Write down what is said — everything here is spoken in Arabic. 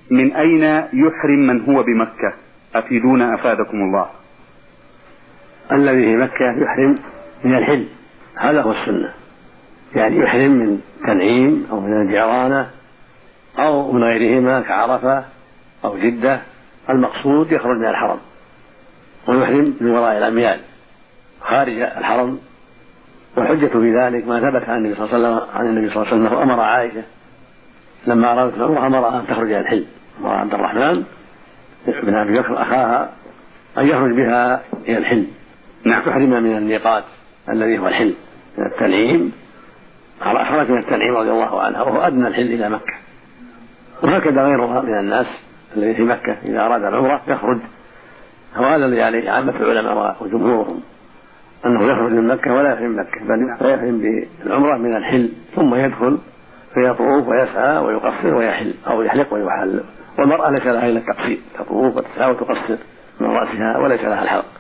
من أين يحرم من هو بمكة؟ أفيدونا أفادكم الله. الذي في مكة يحرم من الحل، هذا هو السنة، يعني يحرم من تنعيم أو من الجيرانة أو من غيرهما كعرفة أو جدة، المقصود يخرج من الحرم، ويحرم من وراء الأميال خارج الحرم. والحجة في ذلك ما ثبت عن النبي صلى الله عليه وسلم أنه أمر عائشة لما أرادت العمرة أمرها أن تخرج إلى الحل، أمر عبد الرحمن بن أبي بكر أخاها أن يخرج بها إلى الحل، تحرم من الميقات الذي هو الحل من التنعيم، أخرج من التنعيم رضي الله عنها وهو أدنى الحل إلى مكة. وهكذا غيرها من الناس الذي في مكة إذا أراد العمرة يخرج، وهذا الذي عليه عامة العلماء وجمهورهم أنه يخرج من مكة ولا يحرم مكة، بل يحرم بالعمرة من الحل ثم يدخل فيطوف ويسعى ويقصر ويحل أو يحلق ويحل. والمرأة ليس لها إلا التقصير، تطوف وتسعى وتقصر من رأسها وليس لها الحلق.